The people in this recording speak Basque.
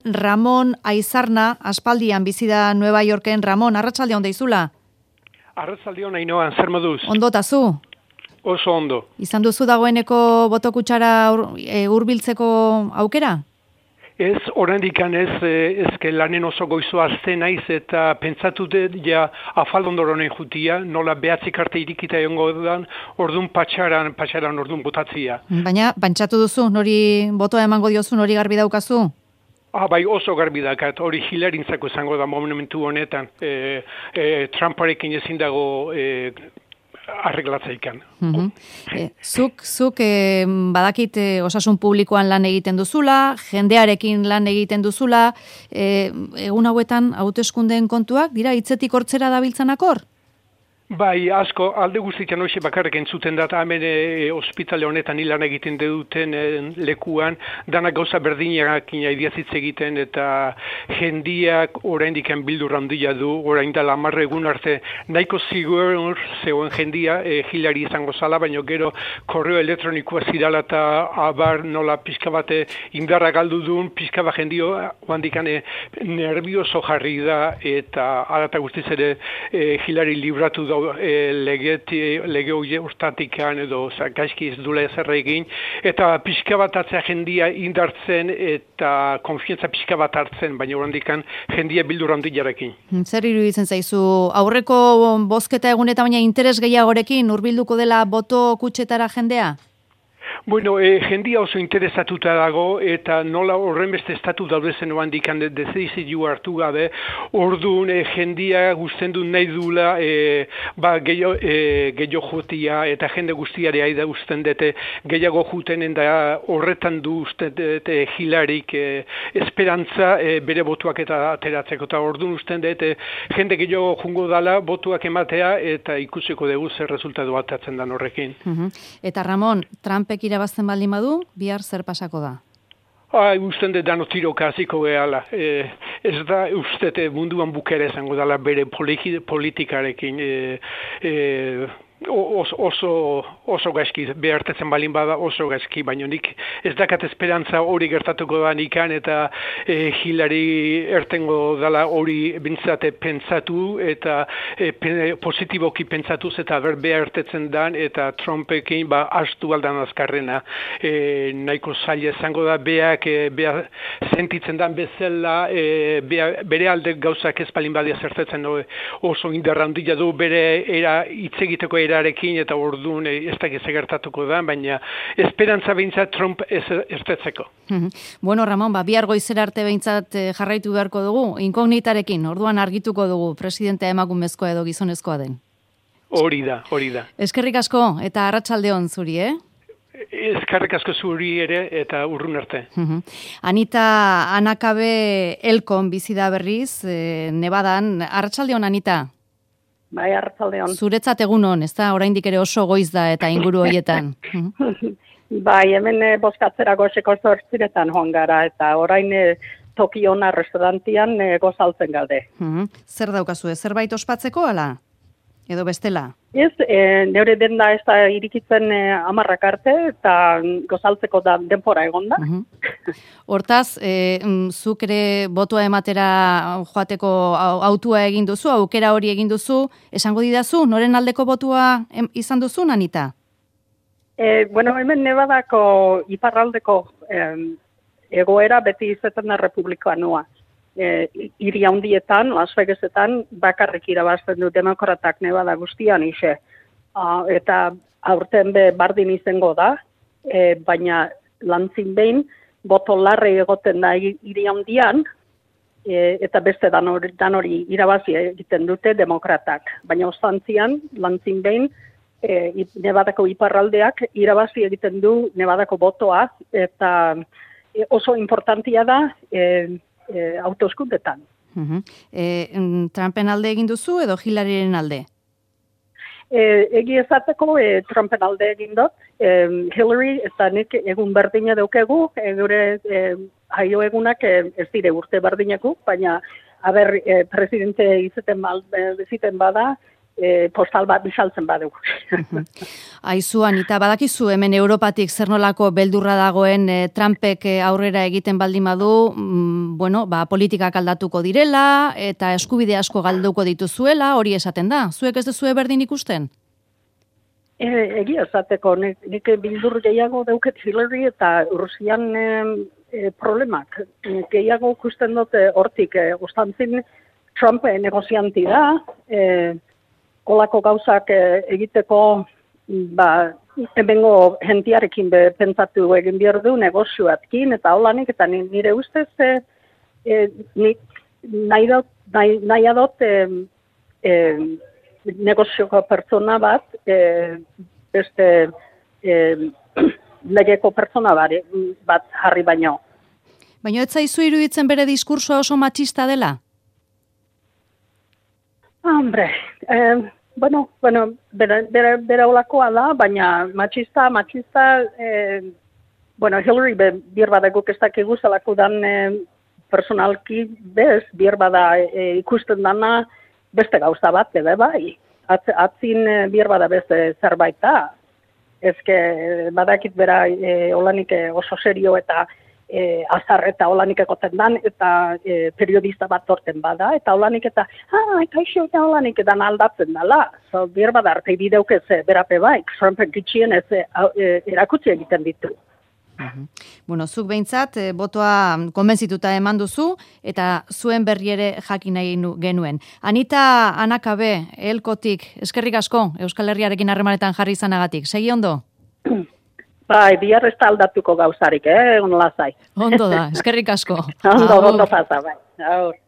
Ramon Aizarna, aspaldian bizi da Nueva Yorken. Ramon, arratsaldeon deizula? Arratsaldeon Ainoa, zer moduz? Ondo tazu? Oso ondo. Izan duzu dagoeneko botokutxara hurbiltzeko aukera? Ez, oraindikan ezke lanen oso goizoa azte naiz eta pentsatu dut ja afaldondoron jutia, nola behatzik arte irikita egongo dan, ordun patxaran ordun botatzia. Baina, pentsatu duzu, nori botoa emango diozu, nori garbi daukazu? Bai, oso garbi dakat, hori Hillaryrentzako izango da momentu honetan. Trumparekin ezin dago arreglatzeikan. Zuk badakit osasun publikoan lan egiten duzula, jendearekin lan egiten duzula, egun hauetan hauteskundeen kontuak, dira hitzetik hortzera dabiltzanakor? Bai, asko, alde guztian hoxe bakarrik entzuten da, hemen ospitale honetan hilan egiten duten lekuan, danak gauza berdinak idiazitz egiten, eta jendiak oraindik bildur handia du, orain dela 10 egun arte, nahiko zigur zegoen jendia, Hillary izango zala, baina gero korreo elektronikoa zidala eta abar nola pixka bate indarra galdu duen, pixka bat jendio, handikan nervioso jarri da, eta arata guztiz ere Hillary libratu da lege hori urtatikan edo gaizki ez dula ezerra egin, eta pixka bat atzea jendia indartzen eta konfiantza pixka bat hartzen, baina orandikan jendia bildur handiarekin. Zer iruditzen zaizu, aurreko bozketa eguneta baina interes gehiagorekin hurbilduko dela boto kutxetara jendea? Bueno, jendia oso interesatuta dago, eta nola horren beste estatu daudezen oandikan deziziu hartu gabe, orduan jendia guztien du nahi dula, gehiago jotia, eta jende guztiare aida usten dute gehiago jutenen da horretan du usten dute Hillaryk esperantza bere botuak eta ateratzeko, eta orduan usten dute jende gehiago jungo dala botuak ematea, eta ikusiko dugu zer resultatu atatzen dan horrekin. Eta Ramon, Trumpek irabazten baldin badu, bihar zer pasako da? Usten dut dano tiroka hasiko gehala. Ez da uste munduan bukera izango dela bere politikarekin. Oso gaizki, behartetzen balin bada oso gaizki, baina nik ez dakat esperantza hori gertatuko da nikan, eta Hillary ertengo dala hori bintzate pentsatu, eta positiboki pentsatuz, eta behartetzen dan, eta Trumpekin astu aldan azkarrena. Nahiko zaila izango da, beak sentitzen dan bezala, bere alde gauzak ez balin badia zertetzen oso indarra handia du, bere hitz egiteko erarekin, eta orduan ez dakiz gertatuko da, baina esperantza behintzat Trump ertetzeko. Bueno, Ramon, bihar goizera arte behintzat jarraitu beharko dugu, inkognitarekin, orduan argituko dugu presidentea emakumezkoa edo gizonezkoa den. Hori da. Eskerrik asko, eta arratsaldeon zuri, Eskerrik asko zuri ere, eta urrun arte. Anita Anakabe Elkon bizi da berriz, Nevadan. Arratsaldeon, Anita. Bai, arratsaldeon. Zuretzat egun on, ez da, oraindik ere oso goiz da eta inguru horietan. Bai, hemen bozkatzera goizeko 8:00 joan gara, eta orain toki ona restaurantian gozaltzen gaude. Zer daukazu, zerbait ospatzeko ala? Edo bestela? Ez, neure denda ez da irikitzen 10 arte, eta gozaltzeko da denpora egonda. Hortaz, zuk ere botua ematera joateko autua egin duzu, aukera hori egin duzu, esango didazu, noren aldeko botua izan duzu, Anita? Bueno, hemen Nevadako iparraldeko egoera beti izaten da republikanoa. Hiri handietan, Las Vegasetan, bakarrik irabazten du demokratak Nevada guztian ise. Eta aurten bardin izango da, baina lantzin behin, boto larre egoten da hiri handian, eta beste dan hori irabazi egiten dute demokratak. Baina ostantzian, lantzin behin, Nevadako iparraldeak irabazi egiten du Nevadako botoa, eta oso importantia da, hauteskundetan. Trumpen alde egin duzu edo Hillaryren alde? Egi ezateko Trumpen alde egin dut. Hillary eta nik egun berdina daukegu, gure jaio egunak ez dire urte berdinako, baina presidente izeten bada, postal bat bisaltzen badugu. Aizu, Anita, badakizu hemen Europatik zer nolako beldurra dagoen Trumpek aurrera egiten baldin badu, politikak aldatuko direla eta eskubide asko galduko dituzuela, hori esaten da. Zuek ez duzue berdin ikusten? Egia esateko, nik bildur gehiago dauket Hillary eta Rusian problemak. Gehiago ikusten dute hortik, ostantzin Trump negozianti da, kolako gauzak egiteko, hemengo jentiarekin pentsatu egin behar du negozioatkin, eta holanik, eta nire ustez nahi adot negozioko pertsona bat, beste legeko pertsona bat jarri baino. Baina ez zaizu iruditzen bere diskursoa oso matxista dela? Hombre, bere olakoa da, baina matxista, Hillary birbadaguk ez dakigu zelako dan personalki bez, birbada ikusten dana beste gauza bat, bai. Atzin birbada beste zerbait da. Ezke, badakit bera olanik oso serio eta azar eta olanik egoten dan, eta periodista bat torten bada, eta olanik eta, kaixo eta olanik edan aldatzen dala. Birbada arte bideukez berape bai, Trumpen kitxien ez erakutsi egiten ditu. Zuk behintzat, botoa konbentzituta eman duzu, eta zuen berri ere jakin nahi genuen. Anita Anakabe, Elkotik, eskerrik asko, Euskal Herriarekin harremanetan jarri izanagatik. Segi ondo? Bai, bihar ez da aldatuko gauzarik, on lasai. Ondo da, eskerrik asko. Ondo pasa, bai.